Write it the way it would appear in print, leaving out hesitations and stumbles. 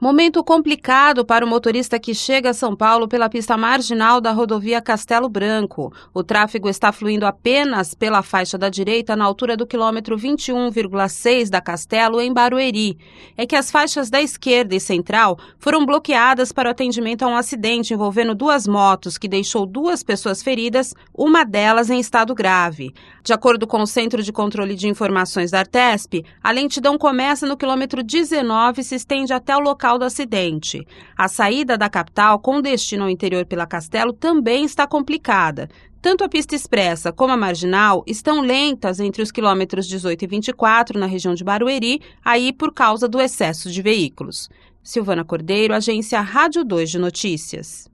Momento complicado para o motorista que chega a São Paulo pela pista marginal da rodovia Castelo Branco. O tráfego está fluindo apenas pela faixa da direita na altura do quilômetro 21,6 da Castelo, em Barueri. É que as faixas da esquerda e central foram bloqueadas para o atendimento a um acidente envolvendo duas motos que deixou duas pessoas feridas, uma delas em estado grave. De acordo com o Centro de Controle de Informações da Artesp, a lentidão começa no quilômetro 19 e se estende até o local do acidente. A saída da capital com destino ao interior pela Castelo também está complicada. Tanto a pista expressa como a marginal estão lentas entre os quilômetros 18 e 24 na região de Barueri, aí por causa do excesso de veículos. Silvana Cordeiro, Agência Rádio 2 de Notícias.